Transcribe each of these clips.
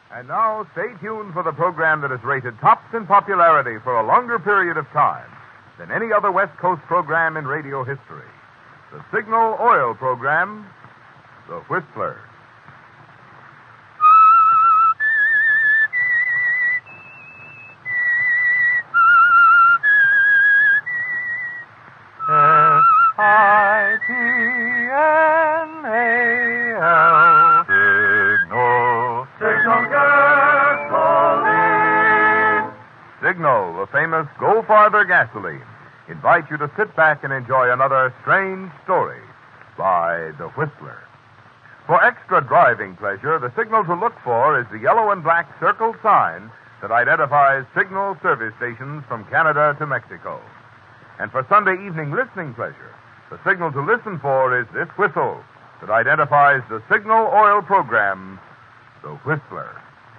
And now, stay tuned for the program that is rated tops in popularity for a longer period of time than any other West Coast program in radio history. The Signal Oil program, The Whistler. S-I-G-N-A-L. Signal. Signal gasoline. Signal, the famous Go Farther gasoline, invites you to sit back and enjoy another strange story by The Whistler. For extra driving pleasure, the signal to look for is the yellow and black circled sign that identifies signal service stations from Canada to Mexico. And for Sunday evening listening pleasure, the signal to listen for is this whistle that identifies the Signal Oil program, The Whistler.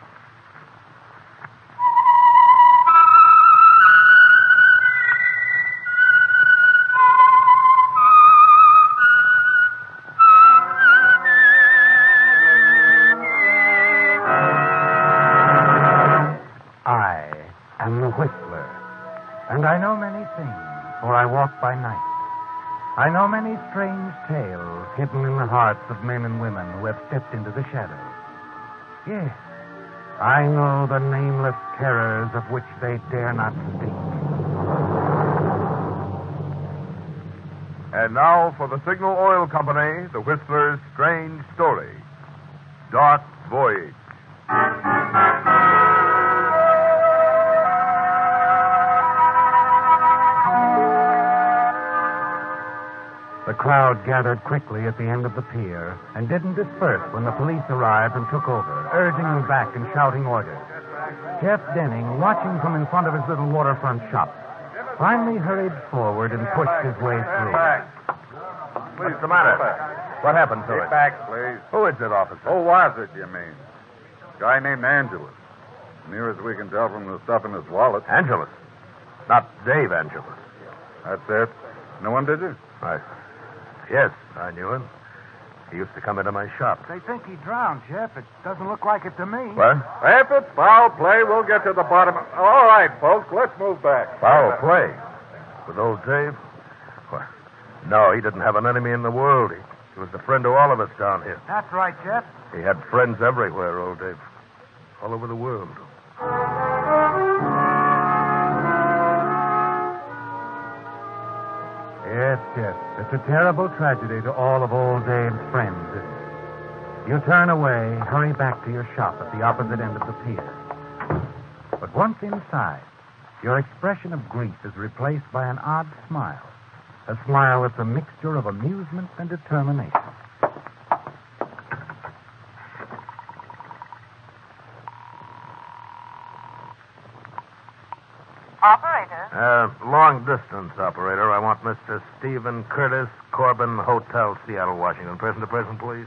I am the Whistler, and I know many things, for I walk by night. I know many strange tales hidden in the hearts of men and women who have stepped into the shadows. Yes, I know the nameless terrors of which they dare not speak. And now for the Signal Oil Company, The Whistler's strange story, Dark Voyage. The crowd gathered quickly at the end of the pier and didn't disperse when the police arrived and took over, urging them back and shouting orders. Jeff Denning, watching from in front of his little waterfront shop, finally hurried forward and pushed his way through. What's the matter? What happened to it? Get back, please. Who is it, officer? Who was it, you mean? Guy named Angelus. Near as we can tell from the stuff in his wallet. Angelus. Not Dave Angelus. That's it. Know him, did you? Yes, I knew him. He used to come into my shop. They think he drowned, Jeff. It doesn't look like it to me. What? If it's foul play, we'll get to the bottom. All right, folks, let's move back. Foul play? With old Dave? Well, no, he didn't have an enemy in the world. He was a friend to all of us down here. That's right, Jeff. He had friends everywhere, old Dave. All over the world. Yes, Jeff, it's a terrible tragedy to all of old Dave's friends, isn't it? You turn away, hurry back to your shop at the opposite end of the pier. But once inside, your expression of grief is replaced by an odd smile. A smile that's a mixture of amusement and determination. Operator? Long distance operator. I want Mr. Stephen Curtis, Corbin Hotel, Seattle, Washington. Person to person, please.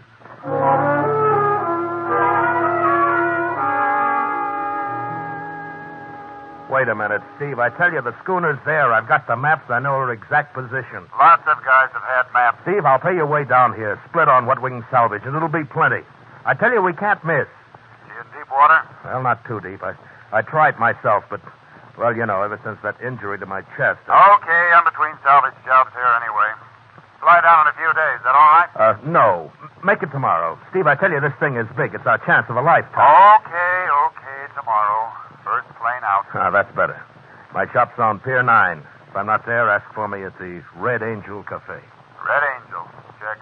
Wait a minute, Steve. I tell you, the schooner's there. I've got the maps. I know her exact position. Lots of guys have had maps. Steve, I'll pay you way down here. Split on what we can salvage, and it'll be plenty. I tell you, we can't miss. She in deep water? Well, not too deep. I tried myself, but, well, you know, ever since that injury to my chest. Okay, I'm between salvage jobs here anyway. Fly down in a few days. Is that all right? No. Make it tomorrow. Steve, I tell you, this thing is big. It's our chance of a lifetime. Okay, tomorrow. First plane out. Ah, that's better. My shop's on Pier 9. If I'm not there, ask for me at the Red Angel Cafe. Red Angel. Check.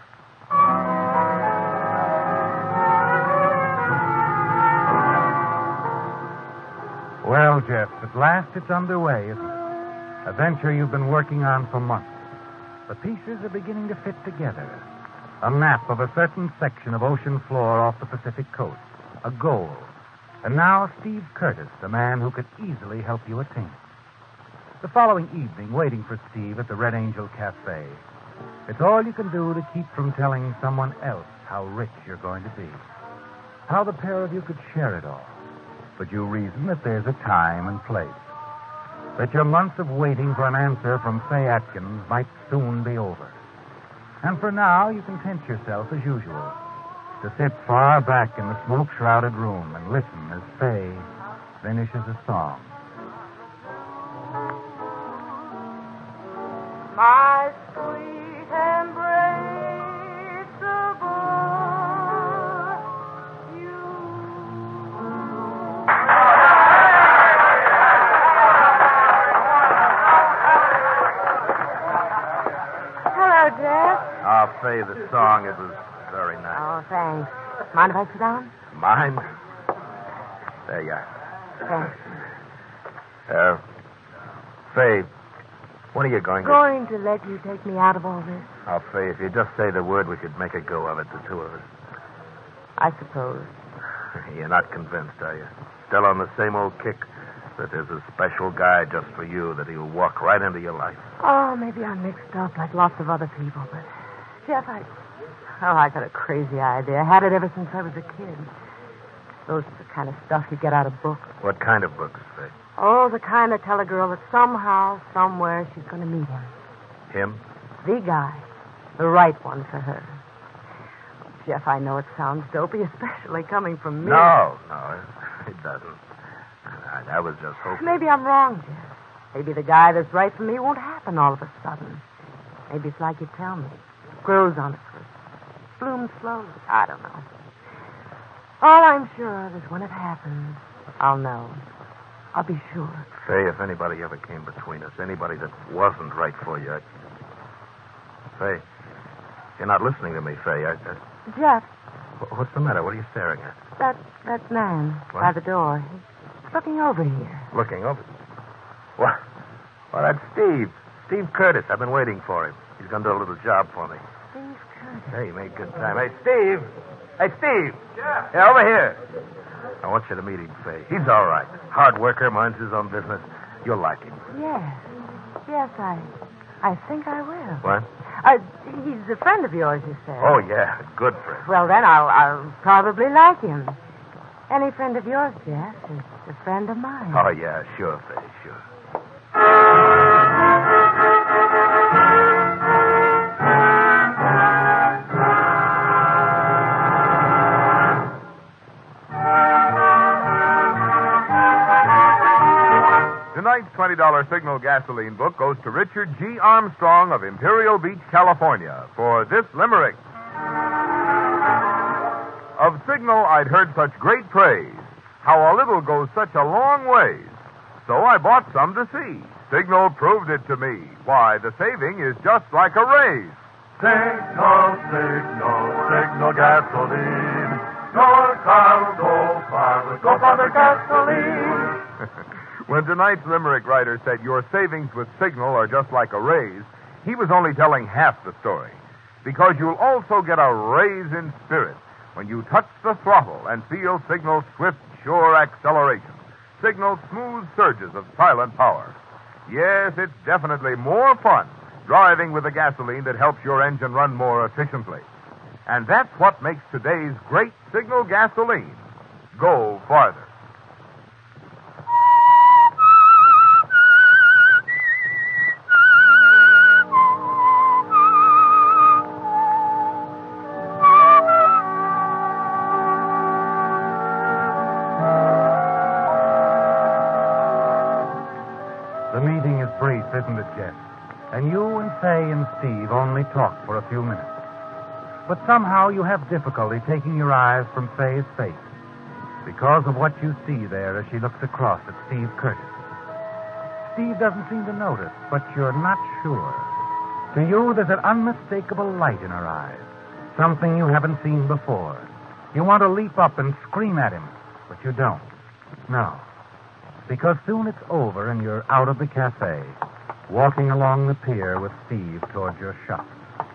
Well, Jeff, at last it's underway, isn't it? A venture you've been working on for months. The pieces are beginning to fit together. A map of a certain section of ocean floor off the Pacific coast. A goal. And now Steve Curtis, the man who could easily help you attain it. The following evening, waiting for Steve at the Red Angel Cafe. It's all you can do to keep from telling someone else how rich you're going to be. How the pair of you could share it all. But you reason that there's a time and place. That your months of waiting for an answer from Faye Atkins might soon be over. And for now, you content yourself as usual. to sit far back in the smoke-shrouded room and listen as Faye finishes a song. My sweet embraceable, you. Hello, Jeff. Oh, Faye, the song, it was very nice. Oh, thanks. Mind if I sit down? Mind? There you are. Thanks. Faye, when are you going Going to let you take me out of all this, Oh, Faye, if you just say the word, we could make a go of it, the two of us. I suppose. You're not convinced, are you? Still on the same old kick that there's a special guy just for you, that he'll walk right into your life. Oh, maybe I'm mixed up like lots of other people, but... Jeff, I got a crazy idea. I had it ever since I was a kid. Those are the kind of stuff you get out of books. What kind of books, Faye? Oh, the kind that tell a girl that somehow, somewhere, she's going to meet him. Him? The guy. The right one for her. Jeff, I know it sounds dopey, especially coming from me. No, it doesn't. I was just hoping. Maybe I'm wrong, Jeff. Maybe the guy that's right for me won't happen all of a sudden. Maybe it's like you tell me. It grows on us first. Blooms slowly. I don't know. All I'm sure of is when it happens, I'll know. I'll be sure. Faye, if anybody ever came between us, anybody that wasn't right for you, Faye, you're not listening to me, Faye. Jeff, What's the matter? What are you staring at? that man What? by the door. He's looking over here. Looking over. What? Well, that's Steve. Steve Curtis. I've been waiting for him. He's going to do a little job for me. Steve Curtis. Hey, you made good time. Hey, Steve. Hey, Steve. Yeah. Yeah, over here. I want you to meet him, Faye. He's all right. Hard worker, minds his own business. You'll like him. Yes, I think I will. What? He's a friend of yours, you said. Oh, yeah. Good friend. Well, then I'll probably like him. Any friend of yours, Jeff, is a friend of mine. Oh, yeah. Sure, Faye. Sure. Tonight's $20 Signal gasoline book goes to Richard G. Armstrong of Imperial Beach, California, for this limerick. Of Signal I'd heard such great praise, how a little goes such a long ways. So I bought some to see. Signal proved it to me. Why, the saving is just like a raise. Signal, signal, signal gasoline. Your car will go far with Go Father gasoline. When tonight's limerick writer said your savings with Signal are just like a raise, he was only telling half the story. Because you'll also get a raise in spirit when you touch the throttle and feel Signal's swift, sure acceleration. Signal's smooth surges of silent power. Yes, it's definitely more fun driving with a gasoline that helps your engine run more efficiently. And that's what makes today's great Signal gasoline go farther. The meeting is brief, isn't it, Jeff? And you and Faye and Steve only talk for a few minutes. But somehow you have difficulty taking your eyes from Faye's face because of what you see there as she looks across at Steve Curtis. Steve doesn't seem to notice, but you're not sure. To you, there's an unmistakable light in her eyes, something you haven't seen before. You want to leap up and scream at him, but you don't. No. Because soon it's over and you're out of the cafe, walking along the pier with Steve toward your shop.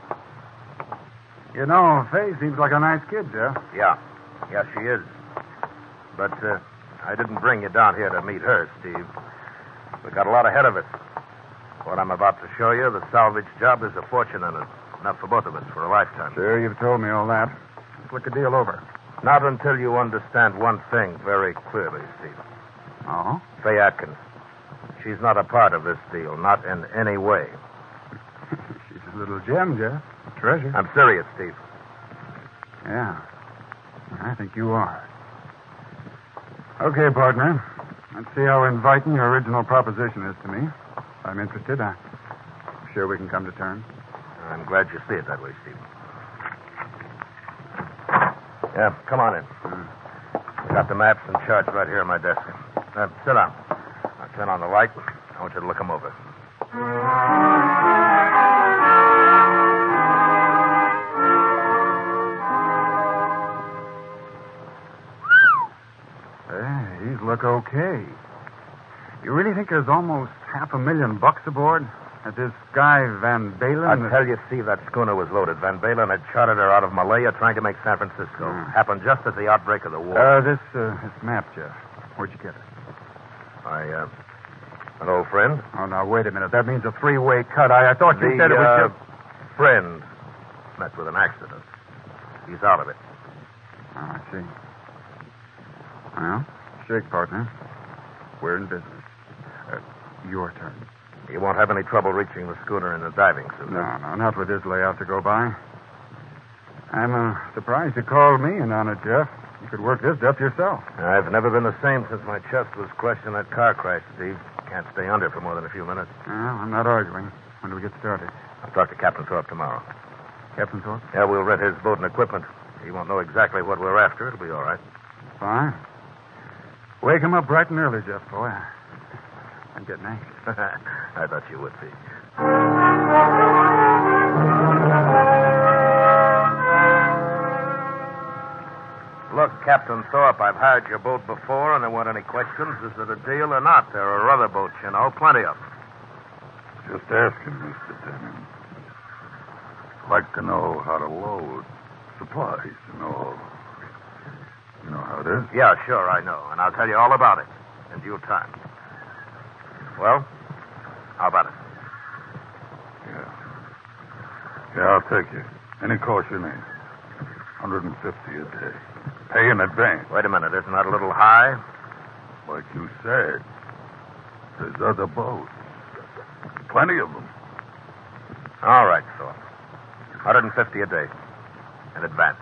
You know, Faye seems like a nice kid, Jeff. Yeah. Yeah, she is. But I didn't bring you down here to meet her, Steve. We got a lot ahead of us. What I'm about to show you, the salvage job, is a fortune in it. Enough for both of us for a lifetime. Sure, you've told me all that. Let's look the deal over. Not until you understand one thing very clearly, Steve. Oh? Faye Atkins. She's not a part of this deal, not in any way. She's a little gem, Jeff. A treasure. I'm serious, Steve. Yeah. I think you are. Okay, partner. Let's see how inviting your original proposition is to me. If I'm interested, I'm sure we can come to terms. I'm glad you see it that way, Steve. Yeah, come on in. I got the maps and charts right here on my desk. Sit down. I'll turn on the light. I want you to look them over. These look okay. You really think there's almost $500,000 aboard? That this guy Van Balen... I tell you, Steve, that schooner was loaded. Van Balen had chartered her out of Malaya trying to make San Francisco. Happened just at the outbreak of the war. This map, Jeff. Where'd you get it? An old friend. Oh, now, wait a minute. That means a three-way cut. I thought you said it was just... friend met with an accident. He's out of it. Oh, I see. Well, shake, partner. We're in business. Your turn. You won't have any trouble reaching the schooner in the diving suit. No, not with this layout to go by. I'm surprised you called me in on it, Jeff. You could work this up yourself. I've never been the same since my chest was crushed in that car crash, Steve. Can't stay under for more than a few minutes. Well, I'm not arguing. When do we get started? I'll talk to Captain Thorpe tomorrow. Captain Thorpe? Yeah, we'll rent his boat and equipment. He won't know exactly what we're after. It'll be all right. Fine. Wake him up bright and early, Jeff, boy. I'm getting anxious. I thought you would be. Look, Captain Thorpe, I've hired your boat before, and there weren't any questions. Is it a deal or not? There are other boats, you know, plenty of them. Just asking, Mr. Denham. Like to know how to load supplies and all. You know how it is? Yeah, sure, I know. And I'll tell you all about it in due time. Well, how about it? Yeah, I'll take you. Any cost you need. $150 a day. Pay in advance. Wait a minute. Isn't that a little high? Like you said, there's other boats. Plenty of them. All right, Thorpe. $150 a day. In advance.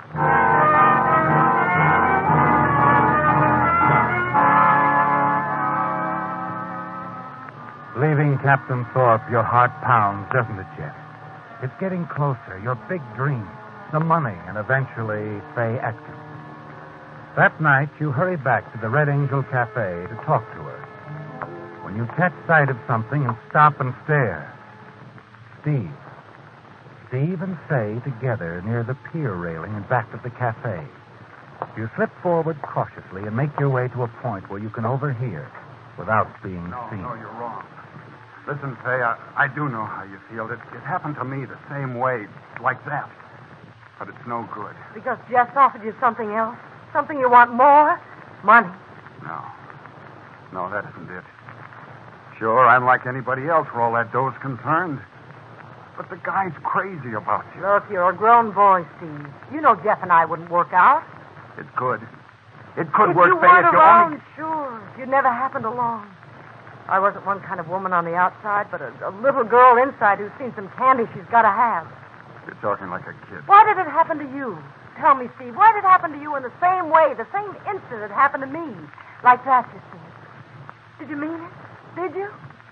Leaving Captain Thorpe, your heart pounds, doesn't it, Jeff? It's getting closer. Your big dream, the money, and eventually Faye Atkins. That night, you hurry back to the Red Angel Cafe to talk to her. When you catch sight of something and stop and stare, Steve and Faye together near the pier railing in back of the cafe. You slip forward cautiously and make your way to a point where you can overhear without being seen. No, you're wrong. Listen, Faye, I do know how you feel. It happened to me the same way, like that. But it's no good. Because Jess offered you something else? Something you want more? Money. No, that isn't it. Sure, I'm like anybody else where all that dough's concerned. But the guy's crazy about you. Look, you're a grown boy, Steve. You know Jeff and I wouldn't work out. It could. It could work, Faye, Faye, if if you around, only... sure. You'd never happened along. I wasn't one kind of woman on the outside, but a little girl inside who's seen some candy she's got to have. You're talking like a kid. Why did it happen to you? Tell me, Steve, why did it happen to you in the same way, the same instant it happened to me? Like that, you said. Did you mean it? Did you?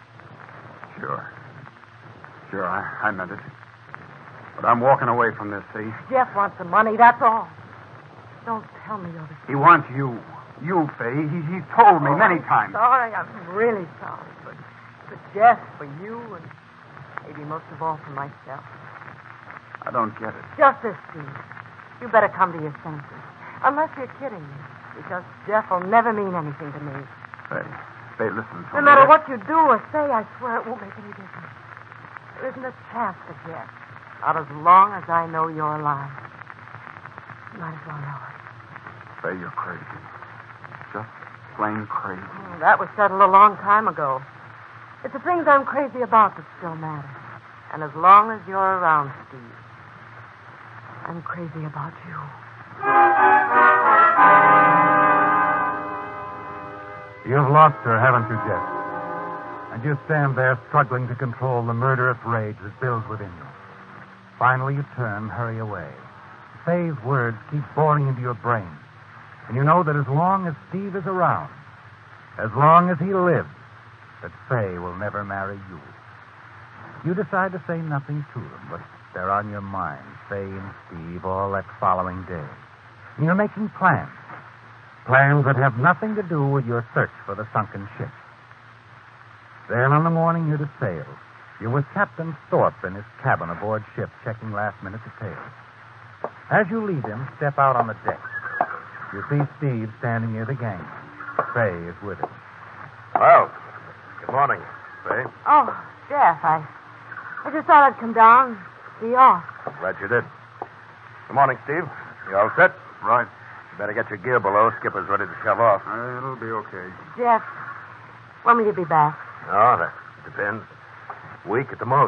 Sure, I meant it. But I'm walking away from this, see? Jeff wants the money, that's all. Don't tell me you're the... He wants you. You, Faye. He's told me many times. Sorry, I'm really sorry. But Jeff, for you, and maybe most of all for myself. I don't get it. Just this, Steve. You better come to your senses. Unless you're kidding me. Because Jeff will never mean anything to me. Faye, listen to me. No matter what you do or say, I swear it won't make any difference. There isn't a chance for Jeff. Not as long as I know you're alive. You might as well know it. Faye, you're crazy. Just plain crazy. That was settled a long time ago. It's the things I'm crazy about that still matter. And as long as you're around, Steve, I'm crazy about you. You've lost her, haven't you, Jeff? And you stand there struggling to control the murderous rage that builds within you. Finally, you turn and hurry away. Faye's words keep boring into your brain. And you know that as long as Steve is around, as long as he lives, that Faye will never marry you. You decide to say nothing to them, but they're on your mind, Faye and Steve, all that following day. And you're making plans. Plans that have nothing to do with your search for the sunken ship. Then on the morning you're to sail, you're with Captain Thorpe in his cabin aboard ship, checking last-minute details. As you leave him, step out on the deck. You see Steve standing near the gang. Faye is with him. Well, good morning, Faye. Oh, Jeff, I just thought I'd come down, see you off. Glad you did. Good morning, Steve. You all set? Right. You better get your gear below. Skipper's ready to shove off. It'll be okay. Jeff, when will you be back? Oh, that depends. Week at the most.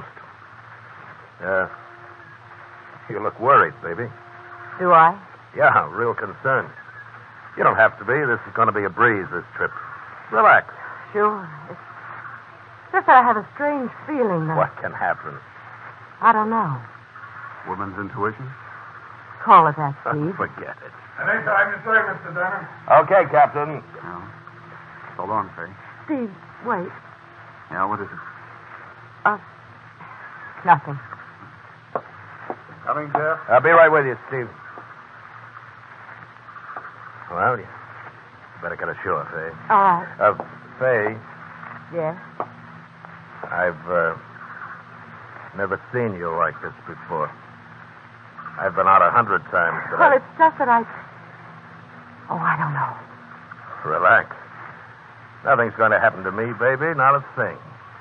You look worried, baby. Do I? Yeah, real concerned. You don't have to be. This is going to be a breeze, this trip. Relax. Sure. It's just that I have a strange feeling that... What can happen? I don't know. Woman's intuition? Call it that, Steve. Forget it. Anytime you say, Mr. Denham. Okay, Captain. No. So long, Faye. Steve, wait. Yeah, what is it? Nothing. Coming, Jeff? I'll be right with you, Steve. Well, you better get ashore, Faye. All right. Faye, Yes? I've never seen you like this before. I've been out 100 times, but Well, it's just that I don't know. Relax. Nothing's going to happen to me, baby. Not a thing.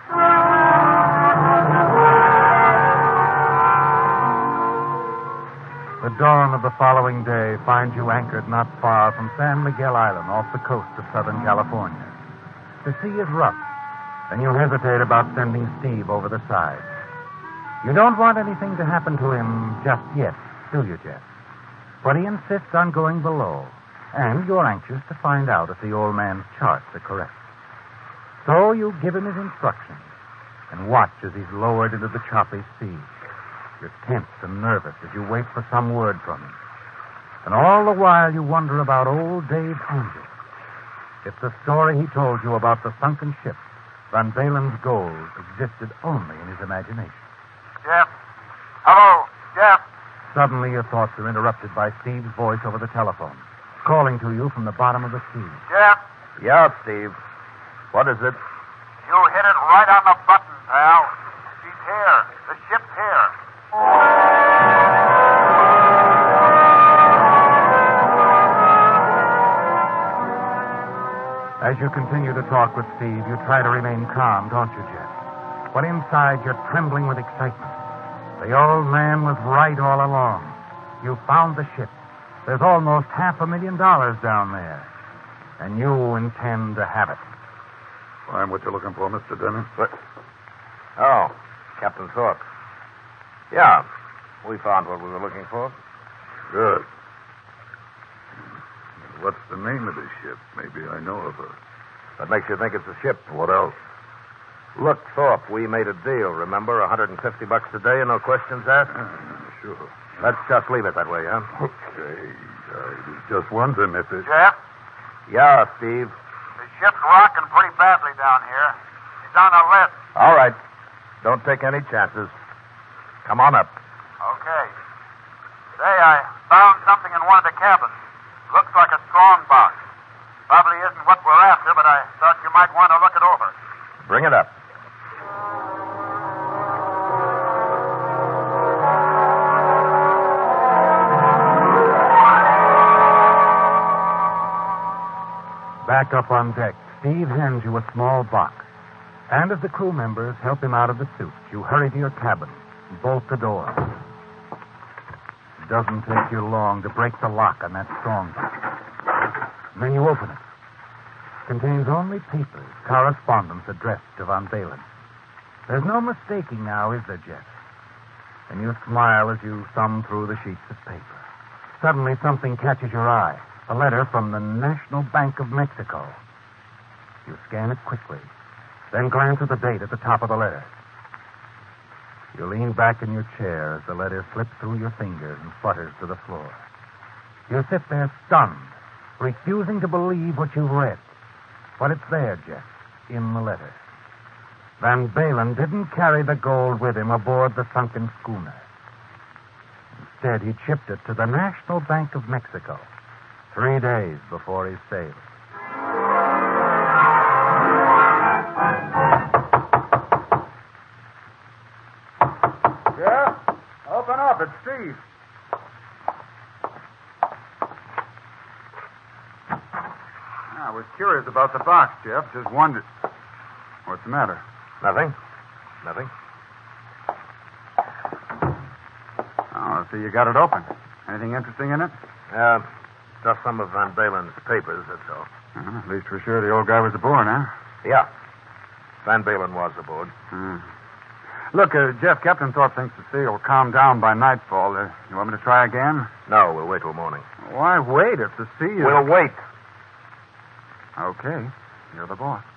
The dawn of the following day finds you anchored not far from San Miguel Island off the coast of Southern California. The sea is rough, and you hesitate about sending Steve over the side. You don't want anything to happen to him just yet, do you, Jeff? But he insists on going below, and you're anxious to find out if the old man's charts are correct. So you give him his instructions and watch as he's lowered into the choppy sea. You're tense and nervous as you wait for some word from him. And all the while you wonder about old Dave Andrews. If the story he told you about the sunken ship, Van Balen's gold, existed only in his imagination. Jeff. Hello, Jeff. Suddenly your thoughts are interrupted by Steve's voice over the telephone, calling to you from the bottom of the sea. Jeff, Yeah, Steve. What is it? you hit it right on the button, pal. She's here. The ship's here. As you continue to talk with Steve, you try to remain calm, don't you, Jeff? But inside, you're trembling with excitement. The old man was right all along. You found the ship. There's almost $500,000 down there. And you intend to have it. Find what you're looking for, Mr. Denham? What? Oh, Captain Thorpe. Yeah, we found what we were looking for. Good. What's the name of this ship? Maybe I know of her. What makes you think it's a ship? What else? Look, Thorpe, we made a deal, remember? $150 a day and no questions asked? Sure. Let's just leave it that way, huh? Okay. I was just wondering if it... Jeff, Yeah, Steve. the ship's rocking pretty badly down here. She's on a list. All right. Don't take any chances. Come on up. Okay. Say, I found something in one of the cabins. Looks like a strong box. Probably isn't what we're after, but I thought you might want to look it over. Bring it up. Back up on deck, Steve hands you a small box. And as the crew members help him out of the suit, you hurry to your cabin and bolt the door. It doesn't take you long to break the lock on that strong box. And then you open it. It contains only papers, correspondence addressed to Van Balen. There's no mistaking now, is there, Jeff? And you smile as you thumb through the sheets of paper. Suddenly something catches your eye. A letter from the National Bank of Mexico. You scan it quickly, then glance at the date at the top of the letter. You lean back in your chair as the letter slips through your fingers and flutters to the floor. You sit there stunned, refusing to believe what you've read. But it's there, Jeff, in the letter. Van Balen didn't carry the gold with him aboard the sunken schooner. Instead, he'd shipped it to the National Bank of Mexico 3 days before he sailed. Yeah? Open up. It's Steve. I was curious about the box, Jeff. Just wondered. What's the matter? Nothing. Oh, I see you got it open. Anything interesting in it? Just some of Van Balen's papers, that's all. At least we're sure the old guy was aboard, huh? Yeah. Van Balen was aboard. Look, Jeff, Captain Thorpe thinks the sea will calm down by nightfall. You want me to try again? No, we'll wait till morning. Why wait if the sea is... We'll wait. Okay. You're the boss.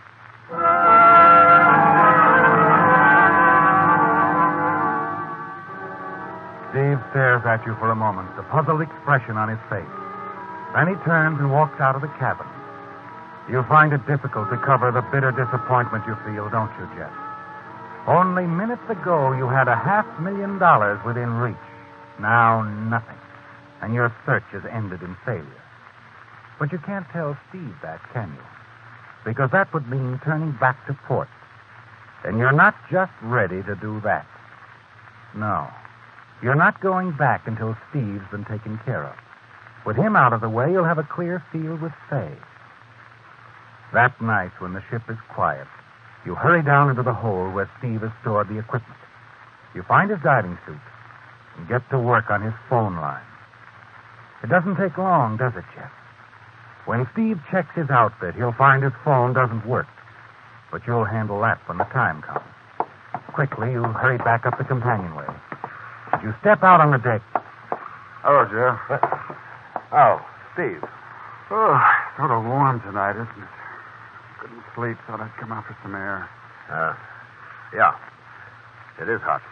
Steve stares at you for a moment, a puzzled expression on his face. Then he turns and walks out of the cabin. You find it difficult to cover the bitter disappointment you feel, don't you, Jeff? Only minutes ago, you had $500,000 within reach. Now, nothing. And your search has ended in failure. But you can't tell Steve that, can you? Because that would mean turning back to port. And you're not just ready to do that. No. You're not going back until Steve's been taken care of. With him out of the way, you'll have a clear field with Fay. That night, when the ship is quiet, you hurry down into the hold where Steve has stored the equipment. You find his diving suit and get to work on his phone line. It doesn't take long, does it, Jeff? When Steve checks his outfit, he'll find his phone doesn't work. But you'll handle that when the time comes. Quickly, you hurry back up the companionway. As you step out on the deck... Hello, Jeff. Oh, Steve. Oh, sort of warm tonight, isn't it? Couldn't sleep. Thought I'd come out for some air. Yeah. It is hot.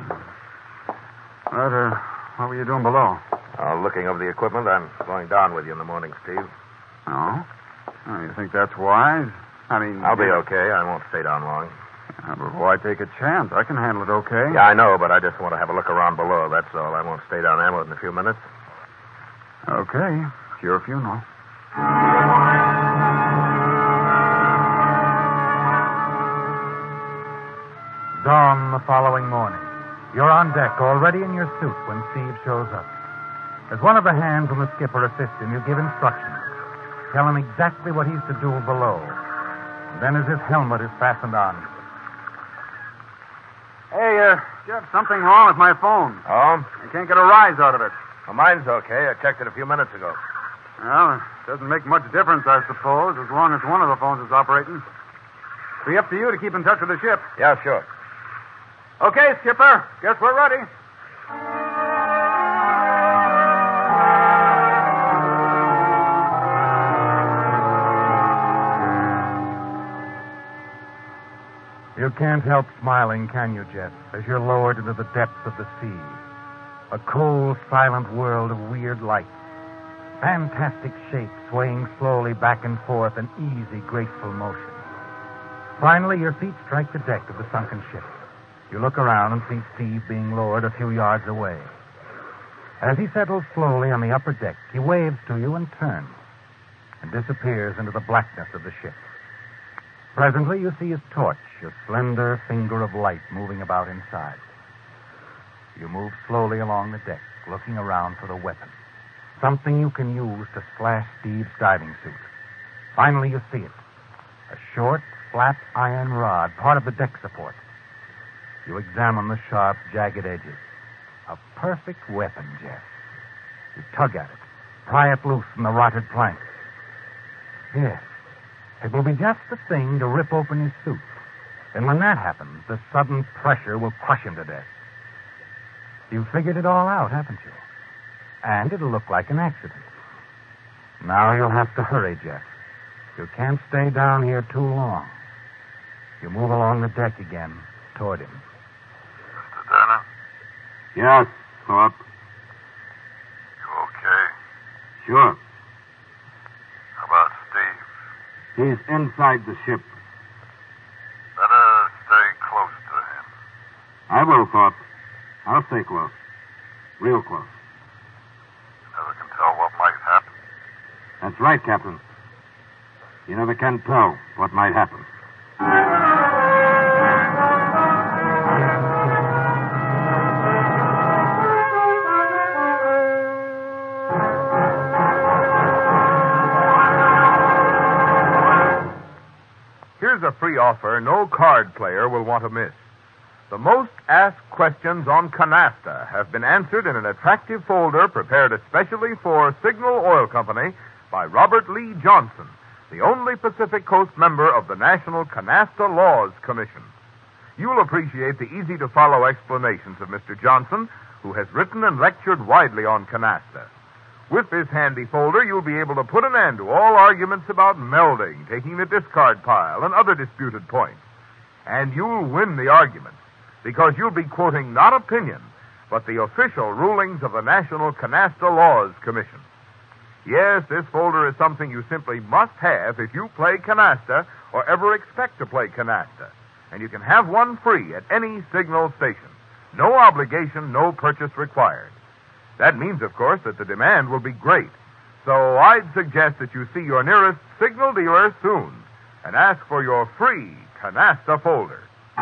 What were you doing below? Looking over the equipment. I'm going down with you in the morning, Steve. Oh? You think that's wise? I mean... I'll be okay. I won't stay down long. But why take a chance? I can handle it okay. Yeah, I know, but I just want to have a look around below, that's all. I won't stay down there more than a few minutes. Okay. It's your funeral. Dawn the following morning. You're on deck, already in your suit, when Steve shows up. As one of the hands and the skipper assist him, you give instructions. Tell him exactly what he's to do below. And then as his helmet is fastened on. Hey, Jeff, something wrong with my phone. Oh? I can't get a rise out of it. Well, mine's okay. I checked it a few minutes ago. Well, it doesn't make much difference, I suppose, as long as one of the phones is operating. It'll be up to you to keep in touch with the ship. Yeah, sure. Okay, Skipper. Guess we're ready. You can't help smiling, can you, Jeff, as you're lowered into the depths of the sea? A cold, silent world of weird lights. Fantastic shapes swaying slowly back and forth in easy, graceful motion. Finally, your feet strike the deck of the sunken ship. You look around and see Steve being lowered a few yards away. As he settles slowly on the upper deck, he waves to you and turns and disappears into the blackness of the ship. Presently, you see his torch, a slender finger of light moving about inside. You move slowly along the deck, looking around for the weapon. Something you can use to slash Steve's diving suit. Finally, you see it. A short, flat iron rod, part of the deck support. You examine the sharp, jagged edges. A perfect weapon, Jeff. You tug at it, pry it loose from the rotted plank. Yes, it will be just the thing to rip open his suit. And when that happens, the sudden pressure will crush him to death. You've figured it all out, haven't you? And it'll look like an accident. Now you'll have to hurry, Jeff. You can't stay down here too long. You move along the deck again, toward him. Mr. Yes, Thorpe. You okay? Sure. How about Steve? He's inside the ship. Better stay close to him. I will, Thorpe. I'll stay close. Real close. You never can tell what might happen. That's right, Captain. You never can tell what might happen. Here's a free offer no card player will want to miss. The most asked questions on Canasta have been answered in an attractive folder prepared especially for Signal Oil Company by Robert Lee Johnson, the only Pacific Coast member of the National Canasta Laws Commission. You'll appreciate the easy-to-follow explanations of Mr. Johnson, who has written and lectured widely on Canasta. With this handy folder, you'll be able to put an end to all arguments about melding, taking the discard pile, and other disputed points. And you'll win the argument, because you'll be quoting not opinion, but the official rulings of the National Canasta Laws Commission. Yes, this folder is something you simply must have if you play canasta or ever expect to play canasta. And you can have one free at any Signal station. No obligation, no purchase required. That means, of course, that the demand will be great. So I'd suggest that you see your nearest Signal dealer soon and ask for your free canasta folder.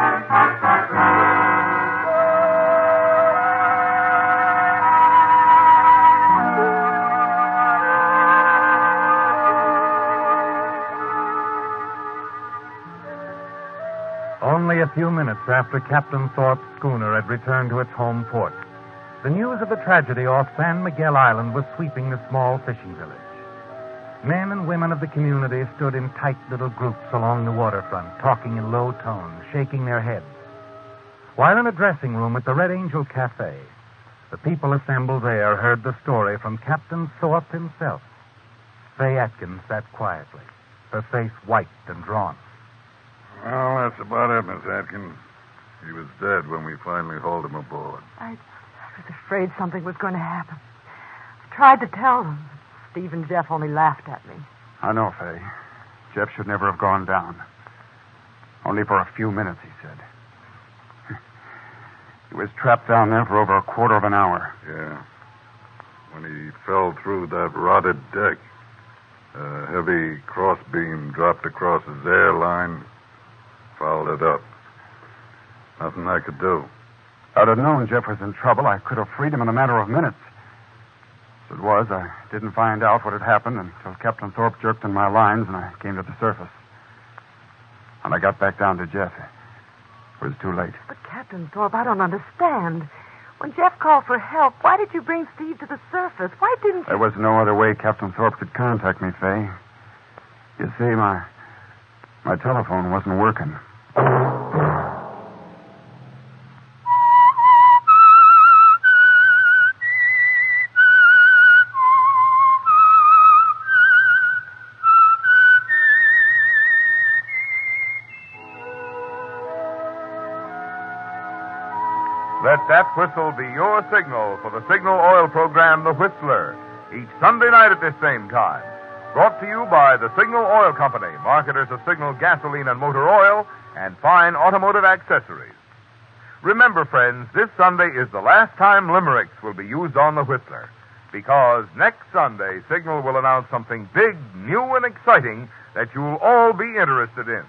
Only a few minutes after Captain Thorpe's schooner had returned to its home port, the news of the tragedy off San Miguel Island was sweeping the small fishing village. Men and women of the community stood in tight little groups along the waterfront, talking in low tones, shaking their heads. While in a dressing room at the Red Angel Cafe, the people assembled there heard the story from Captain Thorpe himself. Faye Atkins sat quietly, her face white and drawn. Well, that's about it, Miss Atkins. He was dead when we finally hauled him aboard. I was afraid something was going to happen. I tried to tell them. Steve and Jeff only laughed at me. I know, Faye. Jeff should never have gone down. Only for a few minutes, he said. He was trapped down there for over a quarter of an hour. Yeah. When he fell through that rotted deck, a heavy crossbeam dropped across his airline, fouled it up. Nothing I could do. I'd have known Jeff was in trouble. I could have freed him in a matter of minutes. As it was, I didn't find out what had happened until Captain Thorpe jerked in my lines and I came to the surface. When I got back down to Jeff, it was too late. But, Captain Thorpe, I don't understand. When Jeff called for help, why did you bring Steve to the surface? Why didn't you... There was no other way Captain Thorpe could contact me, Faye. You see, my telephone wasn't working. Let that whistle be your signal for the Signal Oil program, The Whistler, each Sunday night at this same time. Brought to you by the Signal Oil Company, marketers of Signal gasoline and motor oil and fine automotive accessories. Remember, friends, this Sunday is the last time limericks will be used on The Whistler, because next Sunday, Signal will announce something big, new, and exciting that you'll all be interested in.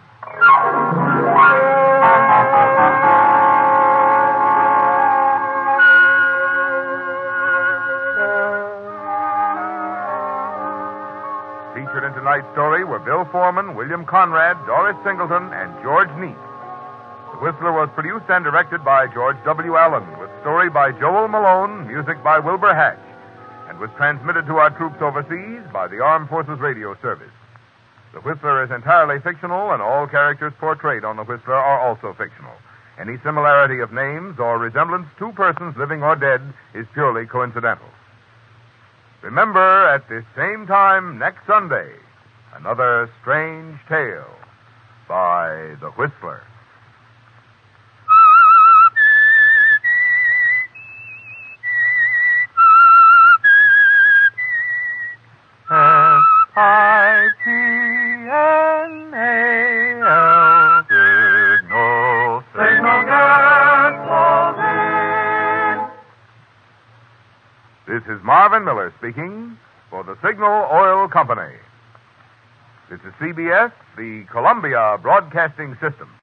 Featured in tonight's story were Bill Foreman, William Conrad, Doris Singleton, and George Neat. The Whistler was produced and directed by George W. Allen, with story by Joel Malone, music by Wilbur Hatch, and was transmitted to our troops overseas by the Armed Forces Radio Service. The Whistler is entirely fictional, and all characters portrayed on The Whistler are also fictional. Any similarity of names or resemblance to persons living or dead is purely coincidental. Remember, at this same time next Sunday, another strange tale by The Whistler. This is Marvin Miller speaking for the Signal Oil Company. This is CBS, the Columbia Broadcasting System.